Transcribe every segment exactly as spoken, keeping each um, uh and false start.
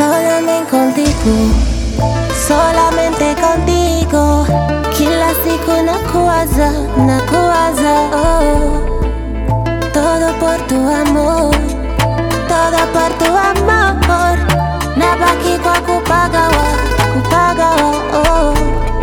Solamente contigo, solamente contigo. Kila siku nakuwaza, nakuwaza, oh. Todo por tu amor, todo por tu amor. Nabaki kwa kupagawa, kupagawa, oh.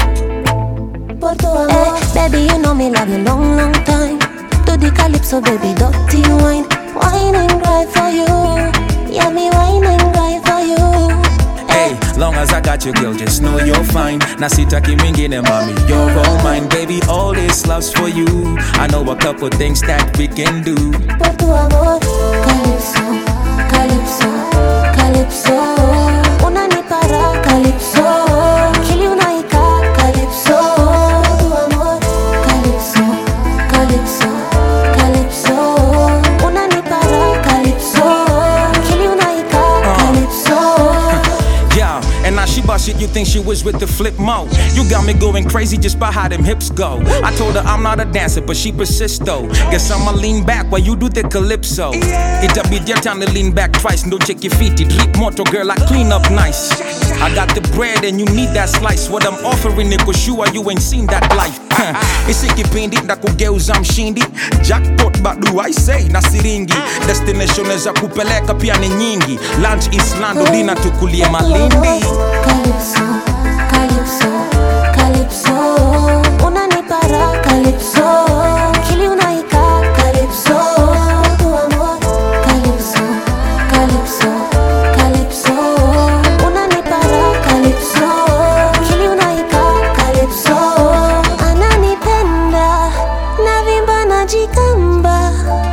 Por tu amor. Eh, baby, you know me love you long, long time. Do the calypso, baby, dirty wine. Wine and cry for you. Yeah, me wine and cry for you. Hey, long as I got you, girl, just know you're fine. Na sitaki mingine, mommy, you're all mine. Baby, all this love's for you. I know a couple things that we can do. Por tu amor, calypso, calypso, calypso. Unanipara, calypso. Kili unaika, calypso. Por tu amor, calypso, calypso, calypso. Unanipara, calypso. Kili unaika, calypso. Yeah, and now she bust it, you think she was with the flip mode. You got me going crazy just by how them hips go. I told her I'm not a dancer, but she persists though. Guess I'ma lean back while you do the calypso. It'll be their time to lean back twice. Don't check your feet, it drip moto, girl, I clean up nice. I got the bread and you need that slice. What I'm offering it, cause you you ain't seen that life. Isikipindi na kugeuza mshindi. Jackpot badu I say na siringi. Destination za kupeleka pia ni nyingi. Lunch Islando, dina tukulie Malindi. Calypso, calypso, calypso. Unanipara, calypso. Kili unaika, calypso. Tu amor, calypso, calypso, calypso. Unanipara, calypso. Kili unaika, calypso. Ananipenda, navimba najikamba.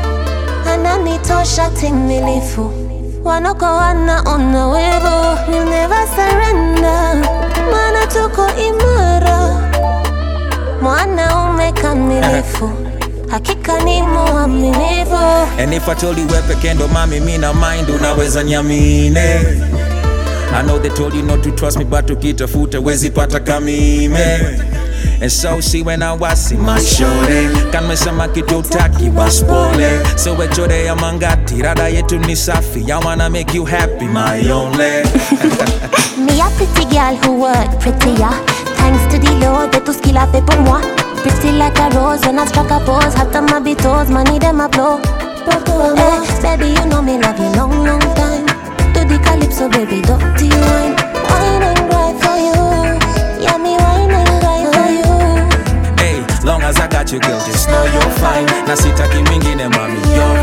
Ananitosha timilifu. Wanoko wanaona wevo. We'll never surrender. Mana tuko imara. Mwanaume kamilifu. Hakika ni muaminifu. And if I told you we're pekendo, mami, mina mind, unaweza nyamine. I know they told you not to trust me, but ukitafuta wezi pata kamime. And so see when I was in my shore, kan mesema kitu utaki baspole. So we chore ya mangati, rada yetu ni safi. I wanna make you happy, my only. Me a pretty girl who work prettier. Thanks to the Lord that tout ce qu'il a fait pour moi. Pretty like a rose when I struck a pose. Hot on my toes, money them a blow. Eh, baby, you know me love you long, long time. Do the calypso, baby, dirty wine. Wine and cry for you. Yeah, me wine and cry for you. Hey, long as I got you, girl, just know you're fine. Na sitaki mingine, mommy, you're